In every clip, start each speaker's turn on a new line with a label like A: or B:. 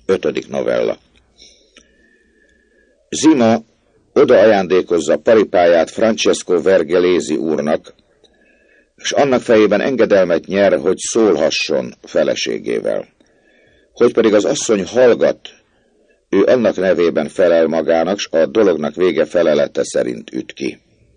A: 5. novella. Zima oda ajándékozza paripáját Francesco Vergellési úrnak, és annak fejében engedelmet nyer, hogy szólhasson feleségével. Hogy pedig az asszony hallgat, ő annak nevében felel magának, s a dolognak vége felelete szerint üt ki.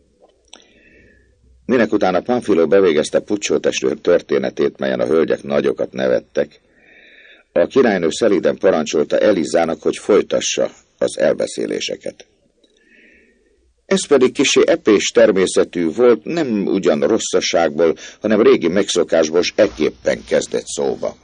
A: Minek utána Pamphilo bevégezte Puccio testőr történetét, melyen a hölgyek nagyokat nevettek, a királynő szelíden parancsolta Elizának, hogy folytassa az elbeszéléseket. Ez pedig kissé epés természetű volt, nem ugyan rosszaságból, hanem régi megszokásból, s ekképpen kezdett szóba.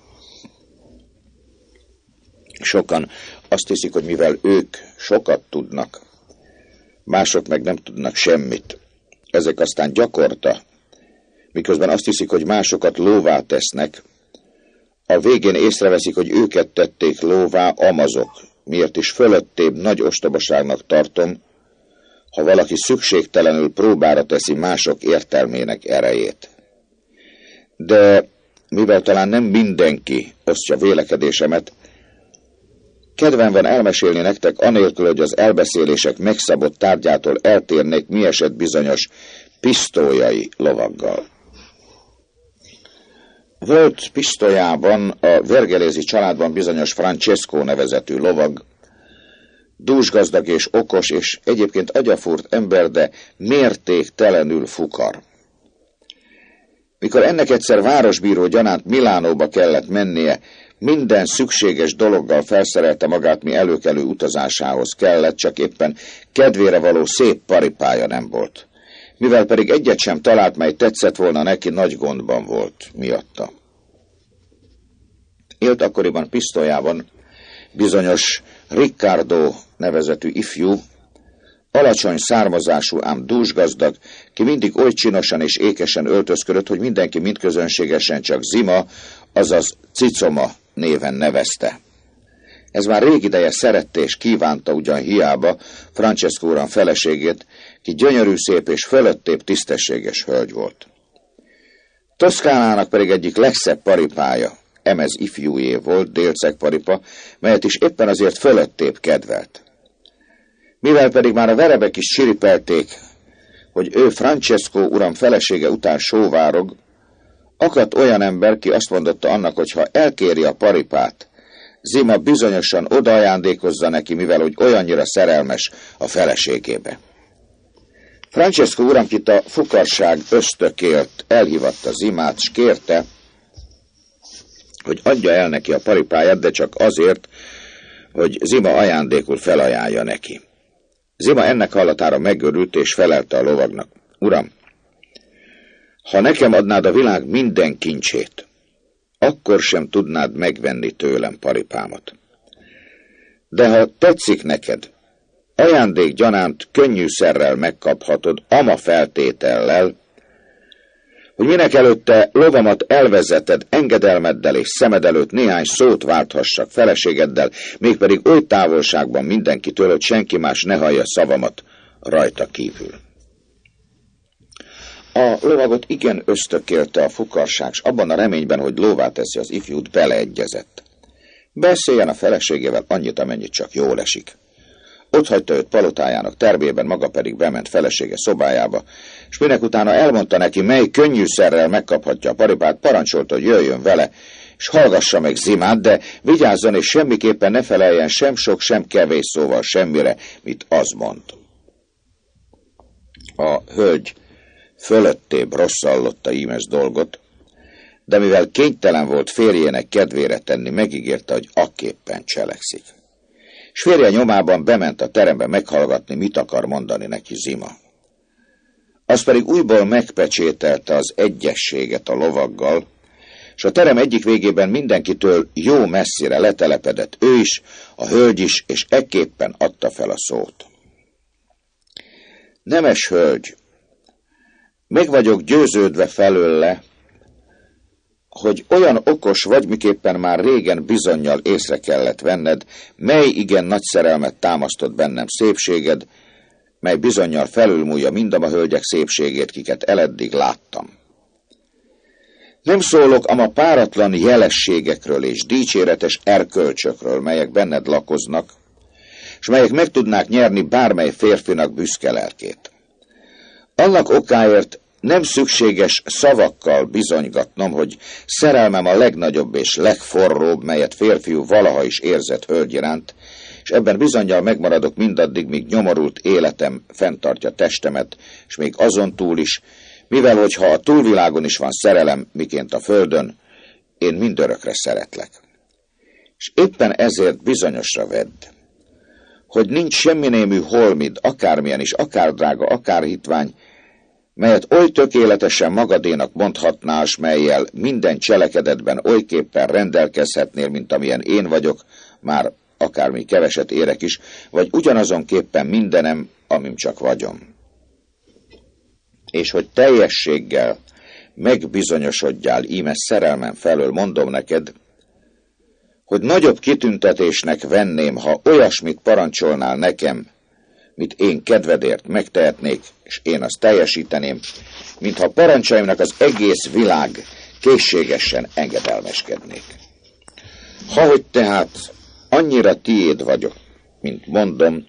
A: Sokan azt hiszik, hogy mivel ők sokat tudnak, mások meg nem tudnak semmit. Ezek aztán gyakorta, miközben azt hiszik, hogy másokat lóvá tesznek, a végén észreveszik, hogy őket tették lóvá amazok, miért is fölöttébb nagy ostobaságnak tartom, ha valaki szükségtelenül próbára teszi mások értelmének erejét. De mivel talán nem mindenki osztja vélekedésemet, kedvem van elmesélni nektek anélkül, hogy az elbeszélések megszabott tárgyától eltérnék, mi esett bizonyos pisztolyai lovaggal. Volt Pisztolyában, a Vergellési családban bizonyos Francesco nevezetű lovag, dúsgazdag és okos, és egyébként agyafúrt ember, de mértéktelenül fukar. Mikor ennek egyszer városbíró gyanánt Milánóba kellett mennie, minden szükséges dologgal felszerelte magát, mi előkelő utazásához kellett, csak éppen kedvére való szép paripája nem volt. Mivel pedig egyet sem talált, mely tetszett volna neki, nagy gondban volt miatta. Élt akkoriban Pisztolyában bizonyos Riccardo nevezetű ifjú, alacsony származású, ám dúsgazdag, ki mindig oly csinosan és ékesen öltözködött, hogy mindenki mindközönségesen csak Zima, azaz Cicoma néven nevezte. Ez már rég ideje szerette és kívánta ugyan hiába Francesco uram feleségét, ki gyönyörű, szép és fölöttébb tisztességes hölgy volt. Toszkánának pedig egyik legszebb paripája, emez ifjújé volt, délceg paripa, melyet is éppen azért fölöttébb kedvelt. Mivel pedig már a verebek is siripelték, hogy ő Francesco uram felesége után sóvárog, akadt olyan ember, ki azt mondotta annak, hogy ha elkéri a paripát, Zima bizonyosan odaajándékozza neki, mivel hogy olyannyira szerelmes a feleségébe. Francesco uram, kit a fukarság ösztökélt, elhívatta Zimát, s kérte, hogy adja el neki a paripáját, de csak azért, hogy Zima ajándékul felajánlja neki. Zima ennek hallatára megörült, és felelte a lovagnak: Uram, ha nekem adnád a világ minden kincsét, akkor sem tudnád megvenni tőlem paripámat. De ha tetszik neked, ajándék gyanánt könnyűszerrel megkaphatod, ama feltétellel, hogy minek előtte lovamat elvezeted engedelmeddel és szemed előtt néhány szót válthassak feleségeddel, mégpedig oly távolságban mindenkitől, hogy senki más ne hallja szavamat rajta kívül. A lovagot igen ösztökélte a fukarság, s abban a reményben, hogy lóvá teszi az ifjút, beleegyezett. Beszéljen a feleségével annyit, amennyit csak jól esik. Ott hagyta őt palotájának termében, maga pedig bement felesége szobájába, és minek utána elmondta neki, mely könnyűszerrel megkaphatja a paripát, parancsolta, hogy jöjjön vele, és hallgassa meg Zimát, de vigyázzon, és semmiképpen ne feleljen sem sok, sem kevés szóval semmire, mit az mond. A hölgy fölöttébb rosszallotta ímes dolgot, de mivel kénytelen volt férjének kedvére tenni, megígérte, hogy akképpen cselekszik. S férje nyomában bement a terembe meghallgatni, mit akar mondani neki Zima. Az pedig újból megpecsételte az egyességet a lovaggal, és a terem egyik végében mindenkitől jó messzire letelepedett ő is, a hölgy is, és ekképpen adta fel a szót. Nemes hölgy, meg vagyok győződve felőle, hogy olyan okos vagy, miképpen már régen bizonnyal észre kellett venned, mely igen nagy szerelmet támasztott bennem szépséged, mely bizonnyal felülmúlja mindam a hölgyek szépségét, kiket eleddig láttam. Nem szólok ama páratlan jelességekről és dicséretes erkölcsökről, melyek benned lakoznak, és melyek meg tudnák nyerni bármely férfinak büszke lelkét. Annak okáért nem szükséges szavakkal bizonygatnom, hogy szerelmem a legnagyobb és legforróbb, melyet férfiú valaha is érzett hölgy iránt, és ebben bizonnyal megmaradok mindaddig, míg nyomorult életem fenntartja testemet, és még azon túl is, mivel hogyha a túlvilágon is van szerelem, miként a földön, én mindörökre szeretlek. És éppen ezért bizonyosra vedd, hogy nincs semminémű holmid, akármilyen is, akár drága, akár hitvány, melyet oly tökéletesen magadénak mondhatnál, s mellyel minden cselekedetben olyképpen rendelkezhetnél, mint amilyen én vagyok, már akármi keveset érek is, vagy ugyanazonképpen mindenem, amim csak vagyom. És hogy teljességgel megbizonyosodjál íme szerelmem felől, mondom neked, hogy nagyobb kitüntetésnek venném, ha olyasmit parancsolnál nekem, mit én kedvedért megtehetnék, és én azt teljesíteném, mintha parancsaimnak az egész világ készségesen engedelmeskednék. Hahogy tehát annyira tiéd vagyok, mint mondom,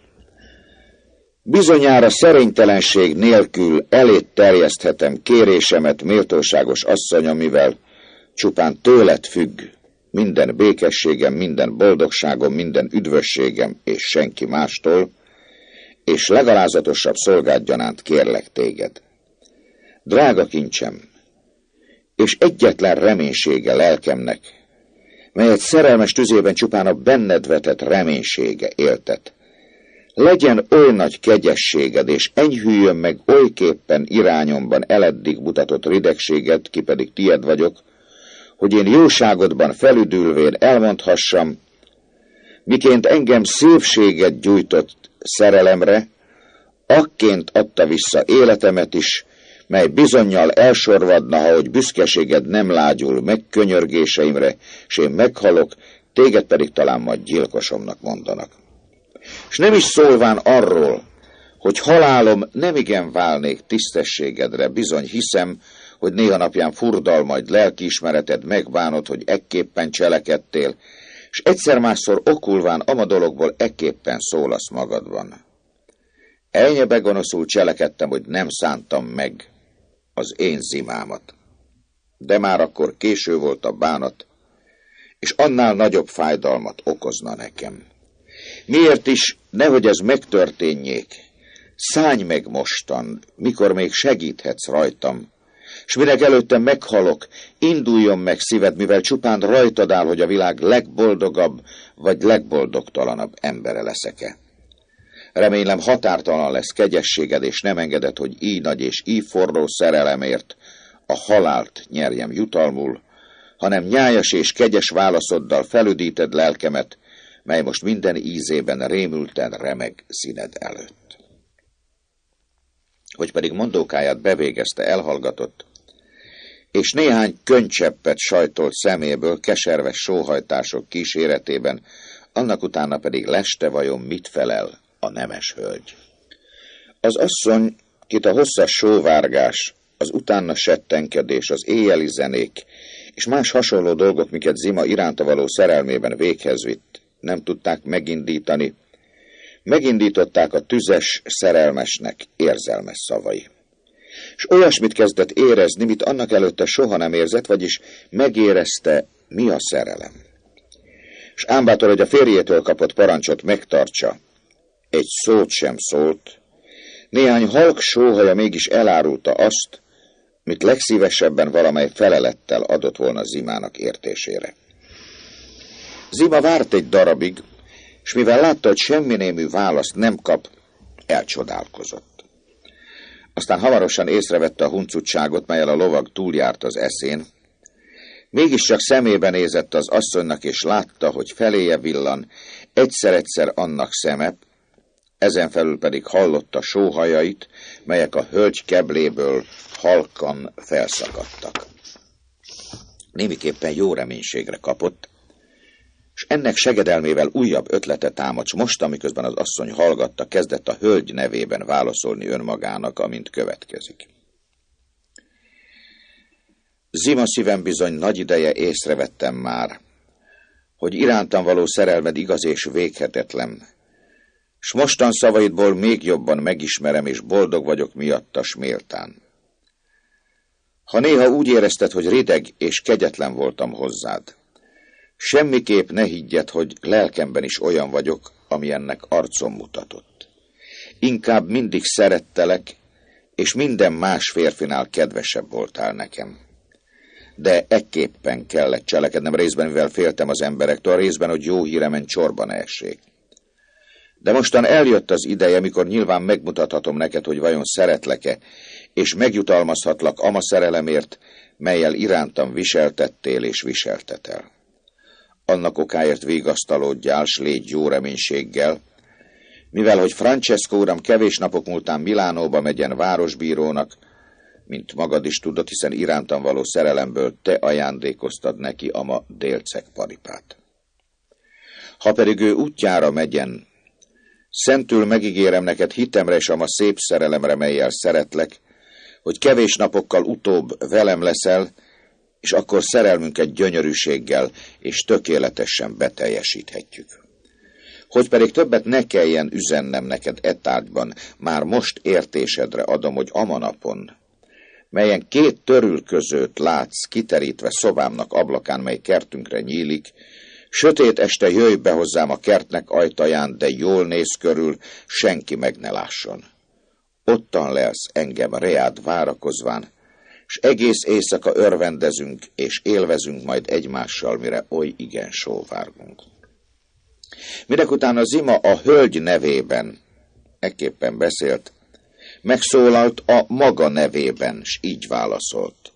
A: bizonyára szerénytelenség nélkül elét terjeszthetem kérésemet, méltóságos asszonyom, mivel csupán tőled függ minden békességem, minden boldogságom, minden üdvösségem, és senki mástól, és legalázatosabb szolgád gyanánt kérlek téged. Drága kincsem, és egyetlen reménysége lelkemnek, melyet szerelmes tüzében csupán a benned vetett reménysége éltet. Legyen oly nagy kegyességed, és enyhüljön meg olyképpen irányomban eleddig mutatott ridegséged, ki pedig tied vagyok, hogy én jóságodban felüdülvén elmondhassam, miként engem szépséget gyújtott szerelemre, akként adta vissza életemet is, mely bizonnyal elsorvadna, ha hogy büszkeséged nem lágyul megkönyörgéseimre, s én meghalok, téged pedig talán majd gyilkosomnak mondanak. És nem is szólván arról, hogy halálom nemigen válnék tisztességedre, bizony hiszem, hogy néha napján furdal majd lelkiismereted, megbánod, hogy ekképpen cselekedtél, és egyszer-másszor okulván ama dologból ekképpen szólasz magadban. Ennyi begonoszul cselekedtem, hogy nem szántam meg az én zimámat. De már akkor késő volt a bánat, és annál nagyobb fájdalmat okozna nekem. Miért is, nehogy ez megtörténjék, szállj meg mostan, mikor még segíthetsz rajtam, s minek előttem meghalok, induljon meg szíved, mivel csupán rajtad áll, hogy a világ legboldogabb vagy legboldogtalanabb embere leszek-e. Remélem határtalan lesz kegyességed, és nem engeded, hogy így nagy és így forró szerelemért a halált nyerjem jutalmul, hanem nyájas és kegyes válaszoddal felüdíted lelkemet, mely most minden ízében rémülten remeg színed előtt. Hogy pedig mondókáját bevégezte, elhallgatott, és néhány könycseppet sajtolt szeméből keserves sóhajtások kíséretében, annak utána pedig leste vajon mit felel a nemes hölgy. Az asszony, kit a hosszas sóvárgás, az utána settenkedés, az éjjeli zenék, és más hasonló dolgok, miket Zima iránta való szerelmében véghez vitt, nem tudták megindítani, megindították a tüzes szerelmesnek érzelmes szavai. És olyasmit kezdett érezni, mit annak előtte soha nem érzett, vagyis megérezte, mi a szerelem. És ámbátor, hogy a férjétől kapott parancsot megtartsa, egy szót sem szólt, néhány halk sóhaja mégis elárulta azt, mit legszívesebben valamely felelettel adott volna Zimának értésére. Zima várt egy darabig, és mivel látta, hogy semminémű választ nem kap, elcsodálkozott. Aztán hamarosan észrevette a huncutságot, mellyel a lovag túljárt az eszén. Mégiscsak szemébe nézett az asszonynak, és látta, hogy feléje villan egyszer-egyszer annak szeme, ezen felül pedig hallotta sóhajait, melyek a hölgy kebléből halkan felszakadtak. Némiképpen jó reménységre kapott, és ennek segedelmével újabb ötlete támad, s most, amiközben az asszony hallgatta, kezdett a hölgy nevében válaszolni önmagának, amint következik. Zima szívem, bizony nagy ideje észrevettem már, hogy irántam való szerelmed igaz és véghetetlen, s mostan szavaidból még jobban megismerem, és boldog vagyok miatta, s méltán. Ha néha úgy érezted, hogy rideg és kegyetlen voltam hozzád, semmiképp ne higgyed, hogy lelkemben is olyan vagyok, ami ennek arcom mutatott. Inkább mindig szerettelek, és minden más férfinál kedvesebb voltál nekem. De ekképpen kellett cselekednem, részben, mivel féltem az emberektől, részben, hogy jó híremen csorba ne essék. De mostan eljött az ideje, mikor nyilván megmutathatom neked, hogy vajon szeretlek-e, és megjutalmazhatlak ama szerelemért, melyel irántam viseltettél és viseltetel. Annak okáért vigasztalódjál, s légy jó reménységgel, mivel hogy Francesco uram kevés napok múltán Milánóba megyen városbírónak, mint magad is tudod, hiszen irántam való szerelemből te ajándékoztad neki ama délceg paripát. Ha pedig ő útjára megyen, szentül megígérem neked hitemre és ama szép szerelemre, mellyel szeretlek, hogy kevés napokkal utóbb velem leszel, és akkor szerelmünket gyönyörűséggel és tökéletesen beteljesíthetjük. Hogy pedig többet ne kelljen üzennem neked e tárgyban, már most értésedre adom, hogy ama napon, melyen 2 törülközőt látsz kiterítve szobámnak ablakán, mely kertünkre nyílik, sötét este jöjj be hozzám a kertnek ajtaján, de jól néz körül, senki meg ne lásson. Ottan lelsz engem reád várakozván, s egész éjszaka örvendezünk, és élvezünk majd egymással, mire oly igen sóvárgunk. Mindekután a Zima a hölgy nevében, ekképpen beszélt, megszólalt a maga nevében, s így válaszolt.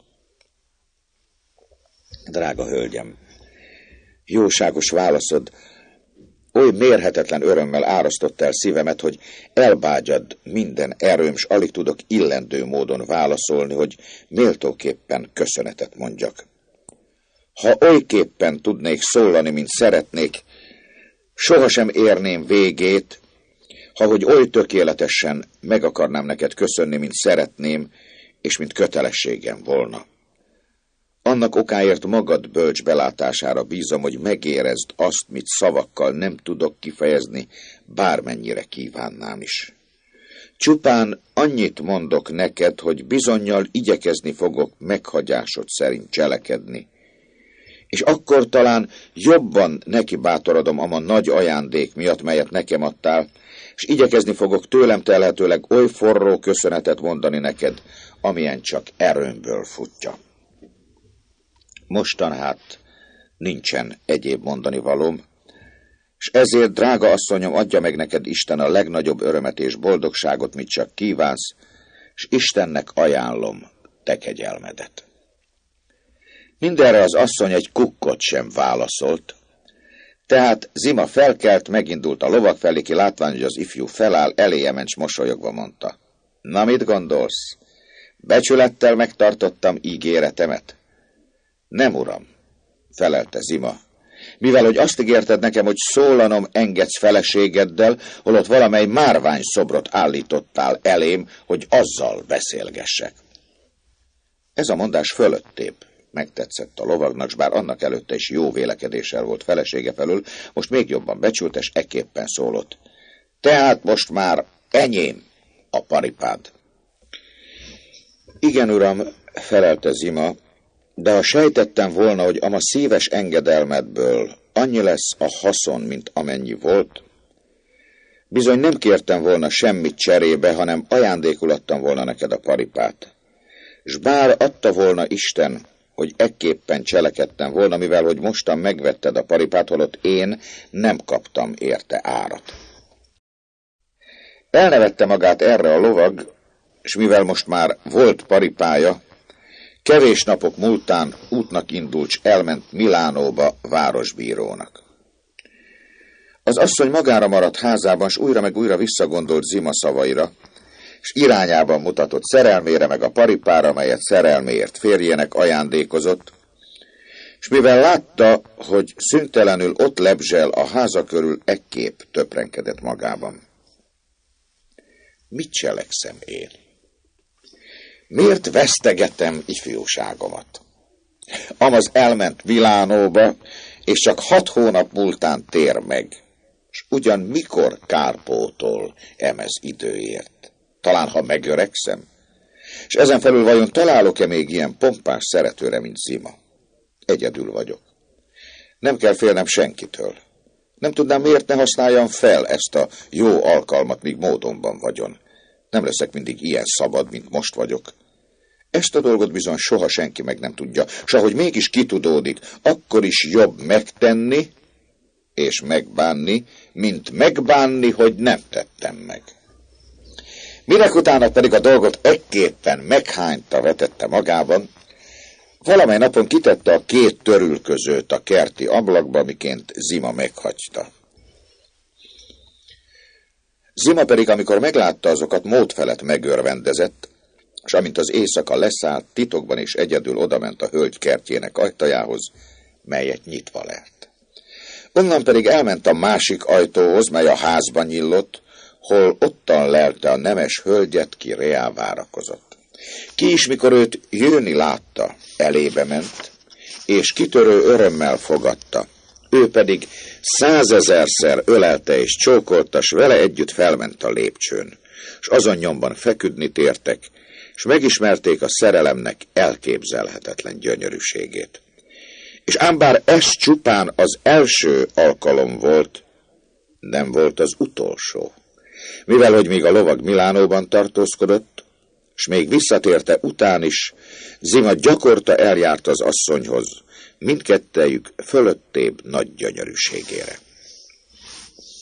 A: Drága hölgyem, jóságos válaszod oly mérhetetlen örömmel árasztott el szívemet, hogy elbágyad minden erőm, s alig tudok illendő módon válaszolni, hogy méltóképpen köszönetet mondjak. Ha olyképpen tudnék szólani, mint szeretnék, sohasem érném végét, ha hogy oly tökéletesen meg akarnám neked köszönni, mint szeretném, és mint kötelességem volna. Annak okáért magad bölcs belátására bízom, hogy megérezd azt, mit szavakkal nem tudok kifejezni, bármennyire kívánnám is. Csupán annyit mondok neked, hogy bizonnyal igyekezni fogok meghagyásod szerint cselekedni, és akkor talán jobban neki bátorodom ama nagy ajándék miatt, melyet nekem adtál, és igyekezni fogok tőlem telhetőleg oly forró köszönetet mondani neked, amilyen csak erőmből futja. Mostan hát nincsen egyéb mondani valóm, és ezért, drága asszonyom, adja meg neked Isten a legnagyobb örömet és boldogságot, mit csak kívánsz, és Istennek ajánlom te kegyelmedet. Mindenre az asszony egy kukkot sem válaszolt, tehát Zima felkelt, megindult a lovak felé, ki látván, hogy az ifjú feláll, eléje ment, s mosolyogva mondta. Na, mit gondolsz? Becsülettel megtartottam ígéretemet? Nem, uram, felelte Zima, mivel hogy azt ígérted nekem, hogy szólanom engedsz feleségeddel, holott valamely márvány szobrot állítottál elém, hogy azzal beszélgessek. Ez a mondás fölöttébb megtetszett a lovagnak, s bár annak előtte is jó vélekedéssel volt felesége felül, most még jobban becsült, és ekképpen szólott. Tehát most már enyém a paripád. Igen, uram, felelte Zima, de ha sejtettem volna, hogy ama szíves engedelmedből annyi lesz a haszon, mint amennyi volt, bizony nem kértem volna semmit cserébe, hanem ajándékul adtam volna neked a paripát. S bár adta volna Isten, hogy ekképpen cselekedtem volna, mivel hogy mostan megvetted a paripát, holott én nem kaptam érte árat. Elnevette magát erre a lovag, és mivel most már volt paripája, kevés napok múltán útnak indult, s elment Milánóba városbírónak. Az asszony magára maradt házában, s újra meg újra visszagondolt Zima szavaira, s irányában mutatott szerelmére meg a paripára, melyet szerelméért férjének ajándékozott, s mivel látta, hogy szüntelenül ott lebzsel a háza körül, ekképp töprenkedett magában. Mit cselekszem én? Miért vesztegetem ifjúságomat? Amaz elment Milánóba, és csak 6 hónap múltán tér meg. És ugyan mikor kárpótol emez időért? Talán, ha megöregszem? És ezen felül vajon találok-e még ilyen pompás szeretőre, mint Zima? Egyedül vagyok. Nem kell félnem senkitől. Nem tudnám, miért ne használjam fel ezt a jó alkalmat, míg módonban vagyon. Nem leszek mindig ilyen szabad, mint most vagyok. Ezt a dolgot bizony soha senki meg nem tudja, s ahogy mégis kitudódik, akkor is jobb megtenni és megbánni, mint megbánni, hogy nem tettem meg. Minek utána pedig a dolgot ekképpen meghányta vetette magában, valamely napon kitette a 2 törülközőt a kerti ablakba, miként Zima meghagyta. Zima pedig, amikor meglátta azokat, mód felett megörvendezett, és amint az éjszaka leszállt, titokban és egyedül odament a hölgy kertjének ajtajához, melyet nyitva lelt. Onnan pedig elment a másik ajtóhoz, mely a házban nyillott, hol ottan lelte a nemes hölgyet, ki reál várakozott. Ki is, mikor őt jönni látta, elébe ment, és kitörő örömmel fogadta. Ő pedig 100 000-szer ölelte és csókolta, s vele együtt felment a lépcsőn, s azon nyomban feküdni tértek, és megismerték a szerelemnek elképzelhetetlen gyönyörűségét. És ám bár ez csupán az első alkalom volt, nem volt az utolsó. Mivel, hogy még a lovag Milánóban tartózkodott, s még visszatérte után is, Zima gyakorta eljárt az asszonyhoz, mindkettejük fölöttébb nagy gyönyörűségére.